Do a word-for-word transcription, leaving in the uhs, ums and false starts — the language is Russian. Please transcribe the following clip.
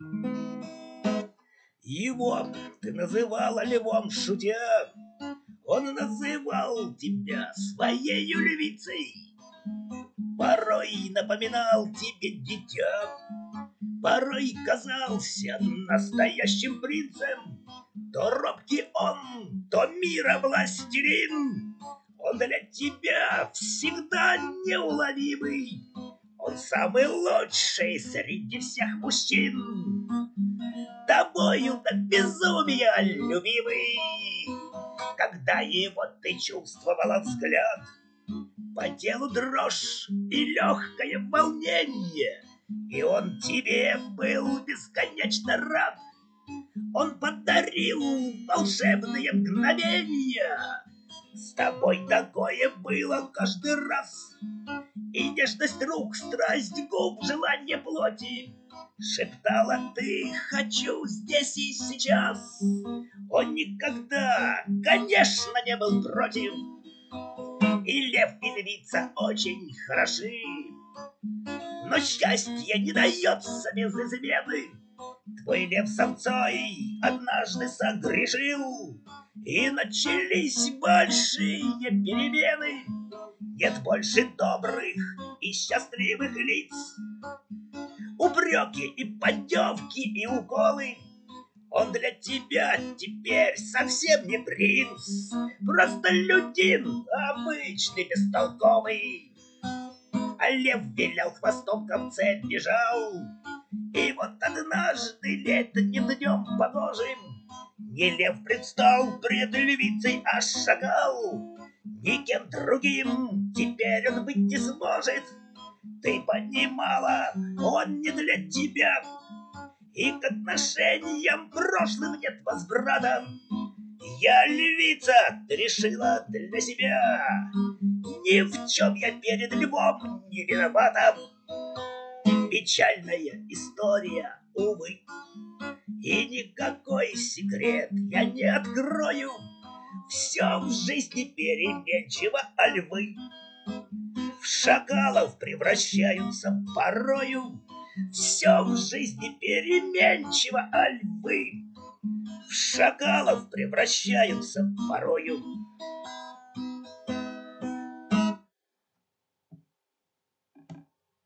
Его ты называла львом, шутя. Он называл тебя своей львицей. Порой напоминал тебе дитя. Порой казался настоящим принцем. То робкий он, то мира властелин. Он для тебя всегда неуловимый. Он самый лучший среди всех мужчин. Тобою до безумия любимый. Когда его ты чувствовала взгляд, по телу дрожь и легкое волнение, и он тебе был бесконечно рад. Он подарил волшебные мгновения. С тобой такое было каждый раз. И нежность рук, страсть губ, желание плоти. Шептала ты: хочу здесь и сейчас. Он никогда, конечно, не был против. И лев, и львица очень хороши. Но счастье не дается без измены. Твой лев самцой однажды согрешил, и начались большие перемены. Нет больше добрых и счастливых лиц. Упреки и поддевки и уколы. Он для тебя теперь совсем не принц, просто людин обычный, бестолковый. А лев вилял хвостом, ковце бежал. И вот однажды летним днем погожим не лев предстал пред львицей, а шагал. Никем другим теперь он быть не сможет. Ты понимала, он не для тебя. И к отношениям прошлым нет возврата. Я львица, ты решила для себя. Ни в чем я перед львом не виновата. Печальная история, увы. И никакой секрет я не открою. Все в жизни переменчиво, а львы в шакалов превращаются порою. Все в жизни переменчиво, а львы в шакалов превращаются порою.